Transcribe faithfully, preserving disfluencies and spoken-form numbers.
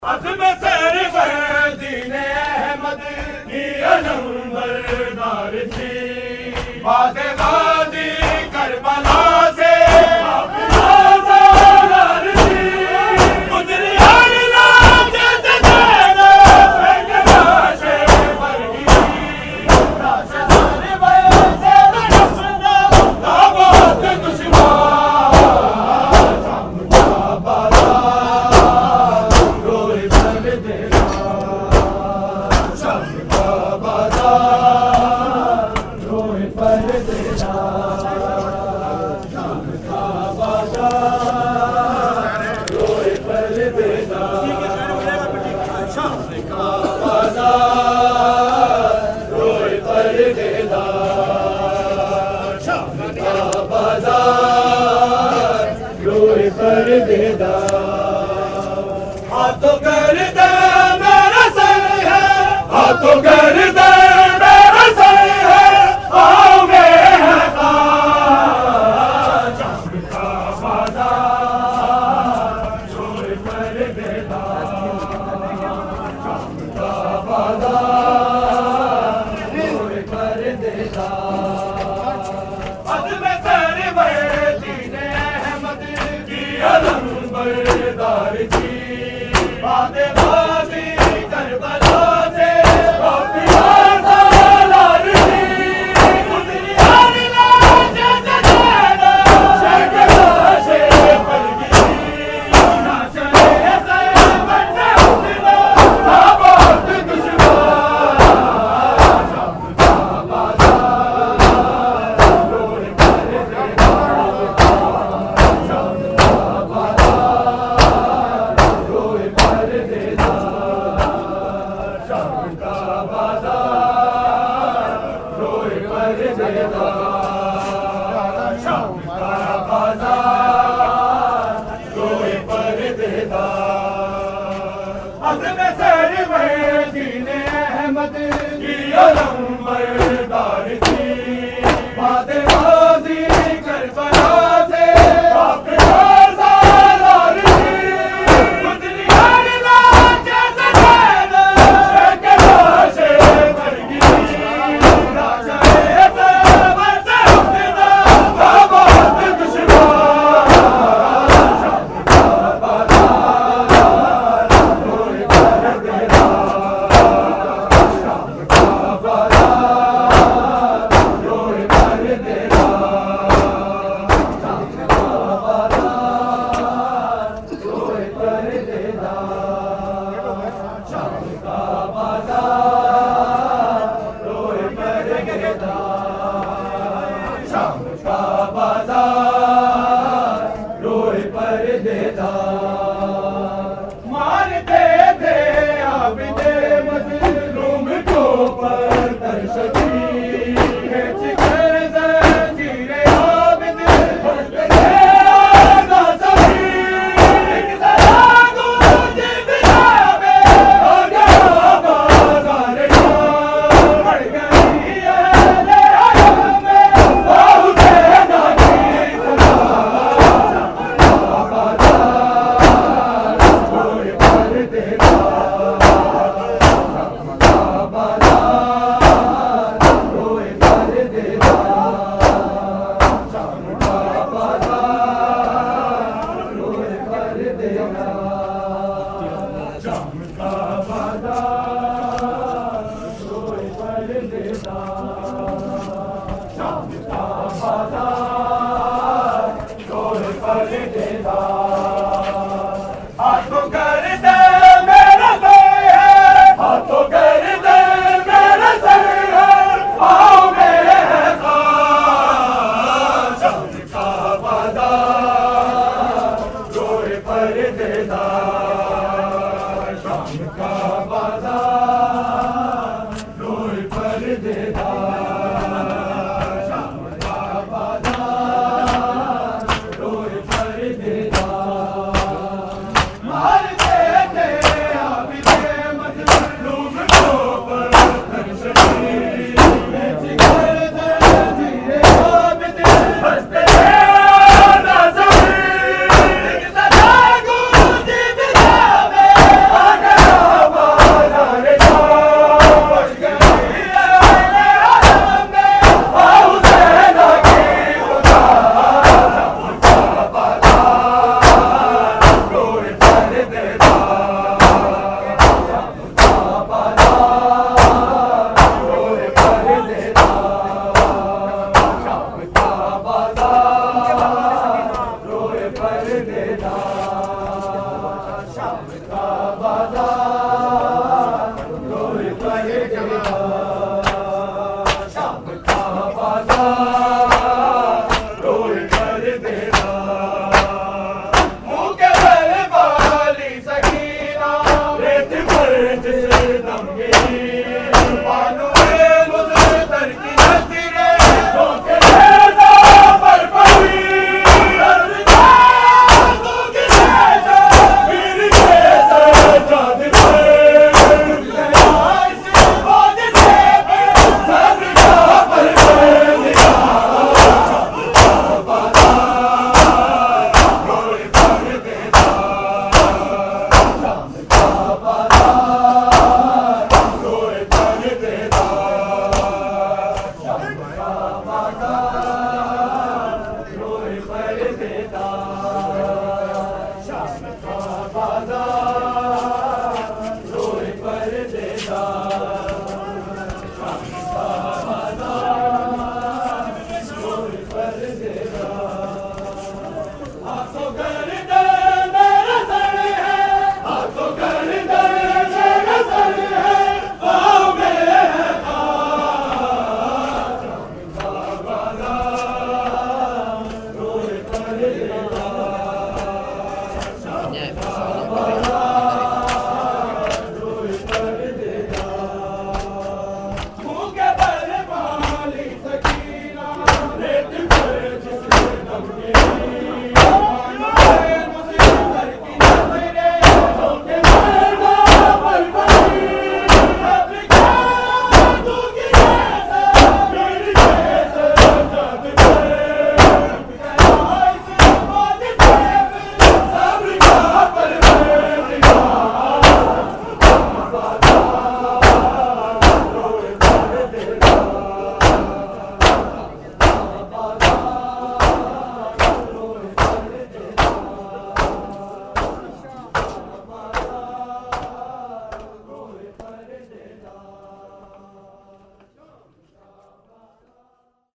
अज़्म sir पर दीने अहमद की अलंबरदार थी। बाद गाज़ी करबला से आज़ाद थी। गुज़री हर रात से ज़ैनब लाशे पर गिरी। लाशे सर पर से बरसना दामाद दुश्मन। शाम का बाज़ार रोए परदेदा। शाम का बाज़ार रोए परदेदा। शाम का बाज़ार रोए परदेदा। शाम का बाज़ार रोए परदेदा। शाम का बाज़ार रोए परदेदा। हाथों गर्दे मेरा सर है, हाथों गर्दे मेरा सर है, आओ मेरे ताज। शाम का बाज़ार रोए परदेदा। शाम का बाज़ार रोए परदेदा। अज़्म सर पर दीने अहमद की अलंबरदार थी। बाद गाज़ी करबला से आज़ाद थी। गुज़री हर रात से ज़ैनब लाशे पर गिरी। लाशे सर पर से दामाद दुश्मन। शाम का बाज़ार रोए परदेदा। शाम का बाज़ार रोए परदेदा। शाम का बाज़ार रोए परदेदा। शाम का बाज़ार रोए परदेदा। अज़्म सर पर दीने अहमद की अलंबरदार थी। बाद गाज़ी करबला से आज़ाद थी। गुज़री हर रात से ज़ैनब लाशे पर गिरी। लाशे सर पर से दामाद दुश्मन। शाम का बाज़ार रोए परदेदा। शाम का बाज़ार रोए परदेदा। शाम का बाज़ार रोए परदेदा। शाम का बाज़ार रोए परदेदा। शाम का बाज़ार रोए परदेदा। मारते थे आबिदे मज़लूम को परतरशदी। खींच कर ज़ंजीरे आबिद बढ़ते थे आज़ाद सभी। एक ज़रा गूंज फिज़ा में हो गया बाज़ार का। बढ़ गई अहले हरम में हुसैन की सदा। शाम का बाज़ार रोए परदेदा। शाम का बाज़ार रोए परदेदा। शाम का बाज़ार रोए परदेदा। शाम का बाज़ार रोए परदेदा। शाम का बाज़ार रोए परदेदा। हाथों गर्दे मेरा सर है, हाथों गर्दे मेरा सर है, आओ मेरे ताज। शाम का बाज़ार रोए परदेदा। शाम का बाजार रोए परे जवान, शाम का बाजार रोए कर देना, मुँह के भर वाली सकीना रेत पर जिस दम